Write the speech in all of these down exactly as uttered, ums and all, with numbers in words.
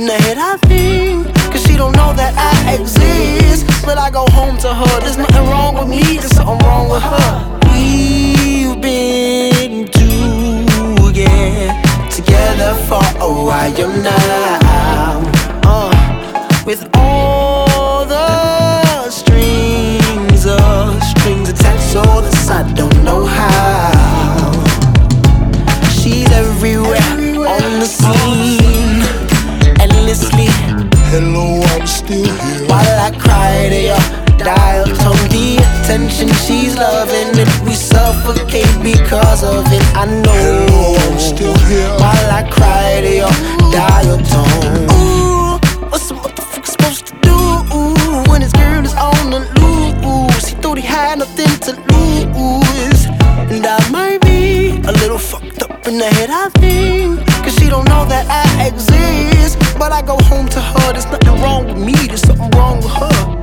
the head, I think, cause she don't know that I exist. But I go home to her, there's nothing wrong with me, there's something wrong with her. We've been together, together for a while now, uh, with all the strings, uh, strings attached, so this I don't know how. She's everywhere on the scene, endlessly. Hello, I'm still here. While I cry to your dial tone, the attention she's loving it, we suffocate because of it. I know. Hello, I'm still here. While I cry to your dial tone. Ooh, what's a motherfucker supposed to do when his girl is on the loose? He thought he had nothing to lose, and I might be a little fucked up in the head, I think, cause she don't know that I exist. But I go home to her, there's nothing wrong with me, there's something wrong with her.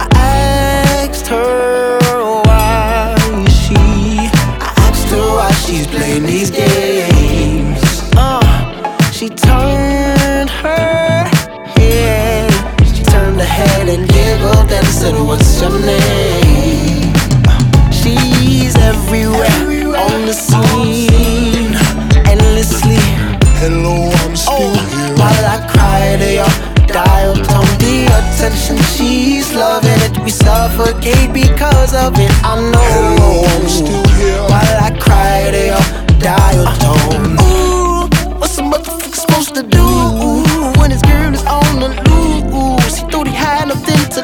I asked her why she, I asked her why she's playing these games. Uh, she turned her head, she turned her head and giggled and said, what's your name? She's everywhere on the scene, endlessly. Hello, I'm still Oh, here. while I cry to your dial tone, the attention she's loving it, we suffocate because of it. I know. Hello, I'm still here. While I cry to your dial tone. Ooh, what's a motherfucker supposed to do when his girl is on the loose? He thought he had nothing to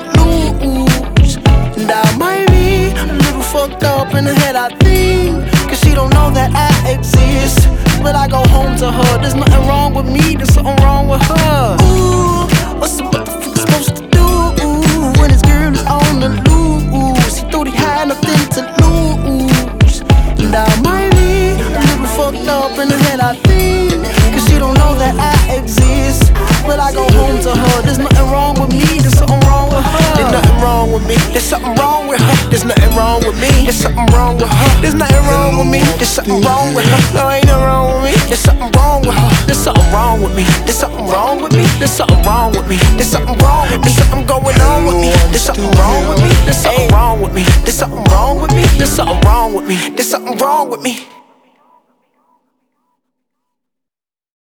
lose, and I might be a little fucked up in the head, I think, cause she don't know that I exist. But I go home to her, there's nothing wrong with me, there's something wrong with her. Ooh, what's a motherfucker supposed to do when his girl is on the loose? He thought he had nothing to lose, and I might be a little fucked up in the head, I think, cause she don't know that I exist. But I go home to her, there's nothing wrong with me, there's something wrong with her. There's nothing wrong with me, there's something wrong with her. There's nothing wrong with me, there's something wrong with her. There's nothing wrong with me, there's something wrong with her. No, ain't nothing wrong with me, there's something wrong with her. There's something wrong with me, there's something wrong with me. There's something wrong with me, there's something wrong with me. There's something going on with me, there's something wrong with me. There's something wrong with me, there's something wrong with me. There's something wrong with me, there's something wrong with me.